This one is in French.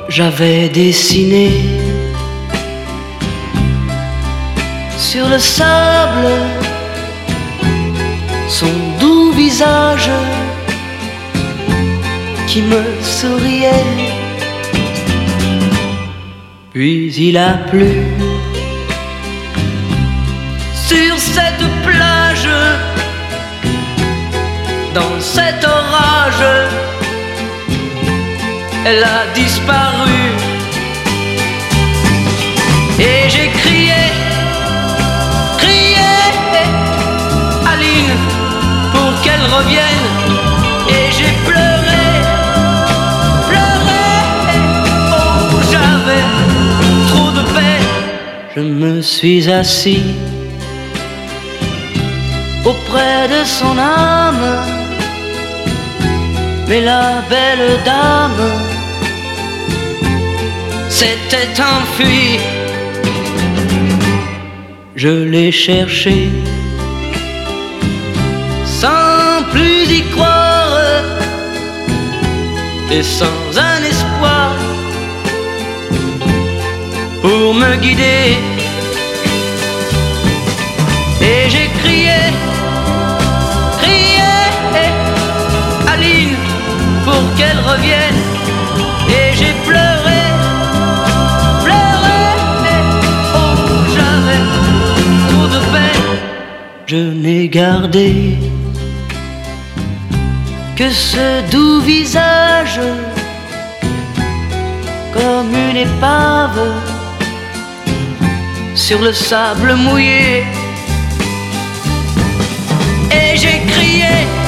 J'avais dessiné sur le sable son doux visage qui me souriait. Puis il a plu sur cette plage, dans cet orage, elle a disparu. Et j'ai crié, crié, Aline, pour qu'elle revienne. Et j'ai pleuré, pleuré, oh j'avais trop de peine. Je me suis assis auprès de son âme, mais la belle dame s'était enfuie. Je l'ai cherchée sans plus y croire et sans un espoir pour me guider. Et j'ai crié, crié, Aline, pour qu'elle revienne. Et j'ai pleuré, pleuré, oh j'avais trop de peine. Je n'ai gardé que ce doux visage, comme une épave sur le sable mouillé. Et j'ai crié,